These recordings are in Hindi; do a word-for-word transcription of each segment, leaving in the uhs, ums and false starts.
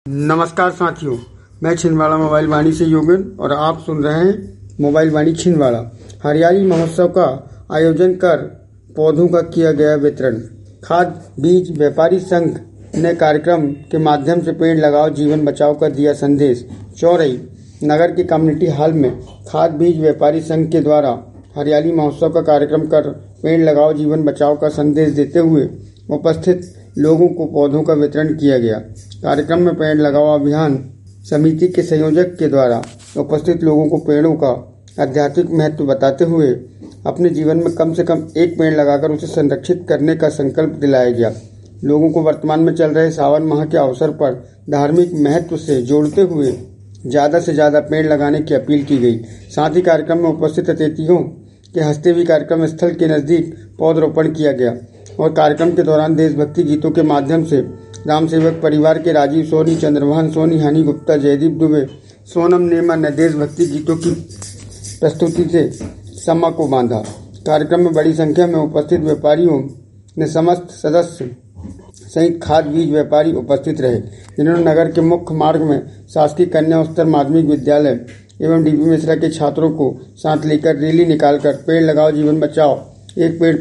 नमस्कार साथियों, मैं छिंदवाड़ा मोबाइल वाणी से योगन और आप सुन रहे हैं मोबाइल वाणी छिंदवाड़ा। हरियाली महोत्सव का आयोजन कर पौधों का किया गया वितरण। खाद बीज व्यापारी संघ ने कार्यक्रम के माध्यम से पेड़ लगाओ जीवन बचाओ का दिया संदेश। चौरई नगर के कम्युनिटी हॉल में खाद बीज व्यापारी संघ के द्वारा हरियाली महोत्सव का कार्यक्रम कर पेड़ लगाओ जीवन बचाओ का संदेश देते हुए उपस्थित लोगों को पौधों का वितरण किया गया। कार्यक्रम में पेड़ लगाओ अभियान समिति के संयोजक के द्वारा उपस्थित लोगों को पेड़ों का आध्यात्मिक महत्व बताते हुए अपने जीवन में कम से कम एक पेड़ लगाकर उसे संरक्षित करने का संकल्प दिलाया गया। लोगों को वर्तमान में चल रहे सावन माह के अवसर पर धार्मिक महत्व से जोड़ते हुए ज़्यादा से ज़्यादा पेड़ लगाने की अपील की गई। साथ ही कार्यक्रम में उपस्थित अतिथियों के हंसते हुए कार्यक्रम स्थल के नज़दीक पौधरोपण किया गया और कार्यक्रम के दौरान देशभक्ति गीतों के माध्यम से राम सेवक परिवार के राजीव सोनी, चंद्रभान सोनी, हनी गुप्ता, जयदीप दुबे, सोनम नेमा ने देशभक्ति गीतों की प्रस्तुति से समा को बांधा। कार्यक्रम में बड़ी संख्या में उपस्थित व्यापारियों ने समस्त सदस्य सहित खाद बीज व्यापारी उपस्थित रहे, जिन्होंने नगर के मुख्य मार्ग में शासकीय कन्या उच्चतर माध्यमिक विद्यालय एवं डीपी मिश्रा के छात्रों को साथ लेकर रैली निकालकर पेड़ लगाओ जीवन बचाओ, एक पेड़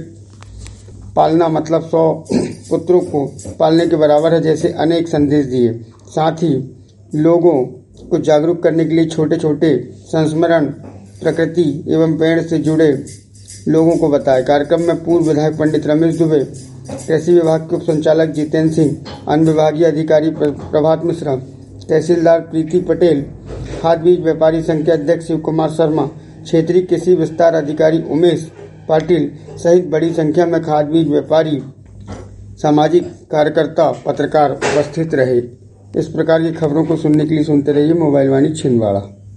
पालना मतलब सौ पुत्रों को पालने के बराबर है जैसे अनेक संदेश दिए। साथ ही लोगों को जागरूक करने के लिए छोटे छोटे संस्मरण प्रकृति एवं पेड़ से जुड़े लोगों को बताया। कार्यक्रम में पूर्व विधायक पंडित रमेश दुबे, कृषि विभाग के उप संचालक जितेंद्र सिंह, अन्य विभागीय अधिकारी प्रभात मिश्रा, तहसीलदार प्रीति पटेल, खाद बीज व्यापारी संघ के अध्यक्ष शिव कुमार शर्मा, क्षेत्रीय कृषि विस्तार अधिकारी उमेश पाटिल सहित बड़ी संख्या में खाद बीज व्यापारी, सामाजिक कार्यकर्ता, पत्रकार उपस्थित रहे। इस प्रकार की खबरों को सुनने के लिए सुनते रहिए मोबाइल वाणी छिंदवाड़ा।